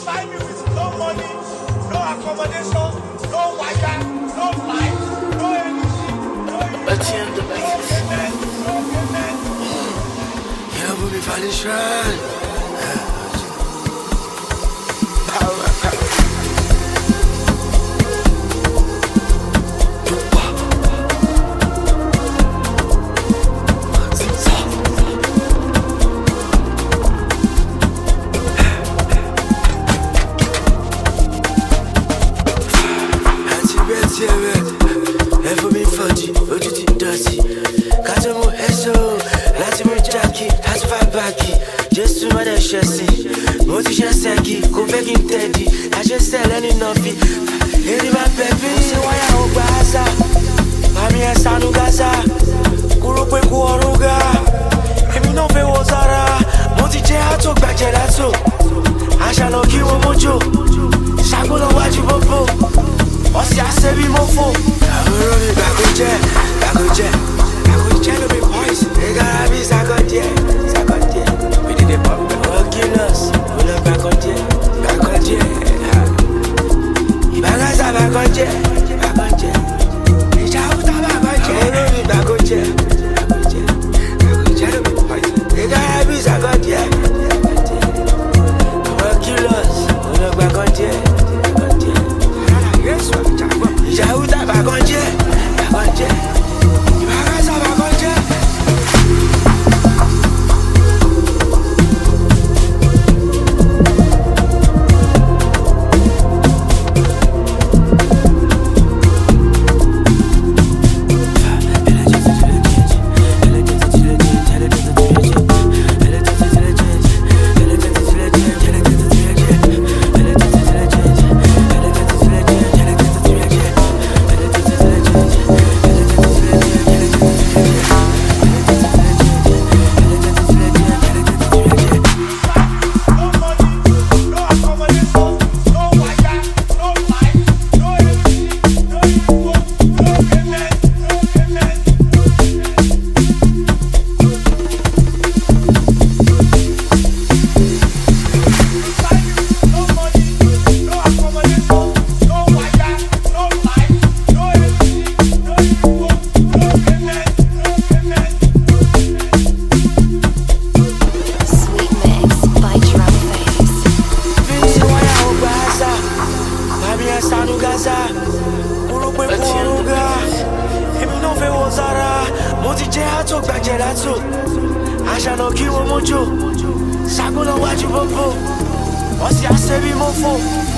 find me with no money, no accommodation, no wire, no light, no anything, no payment, no payment. Yeah, we'll be finding shrine. Ever been fudgy, ojú ti dọ̀tí. Kájọ mú ẹ̀ṣọ́ láti mú jákì, láti fà báàkì. Jésù má dẹ̀ ṣẹ̀sìn, mo ti ṣe ṣẹ́kì, kò fẹ́ kí n tẹ̀dí. Àṣẹṣẹ́ lẹ́ni nọ́ọ̀fì, èrè máa bẹ̀bí. Mo ṣe wáyà ó gba àṣà, màmí ẹ̀ sànú Gaza. Kúrò pé kú ọ̀run ga, èmi náà fẹ́ wọ sára. Mo ti jẹ́ àtò gbàjẹ́ látò, àṣà lọ kí wọ́n mójó. Ṣàgbọ́n wájú bọ́bọ́. What's your baby mofo? Àbúrò mi gbàgbọ́jẹ́ ló bí poison. Ìgbàlá bí sàkọ́jẹ́. We did a pop. Wọ́n killers, mo lọ gbàgbọ́jẹ́. Ìbágasà gbàgbọ́jẹ́. Ìjà òkúta gbàgbọ́jẹ́. Àbúrò mi gbàgbọ́jẹ́ ló bí poison. Ìgbàlá bí sàkọ́jẹ́. Wọ́n killers, mo lọ gbàgbọ́jẹ́. Ìjàúdà bàgànjẹ́, ìbágasà bàgànjẹ́. Sanu Gaza, kúrò pé kú ọ̀run ga, èmi náà fẹ́ wọ sára. Mo ti jẹ́ àtò gbàjẹ́ látò, àṣà lọ kí wọ́n mójó. Ṣàgbọ́n wájú bọ́bọ́, wọ́n sì á ṣe bí mọ́fọ́.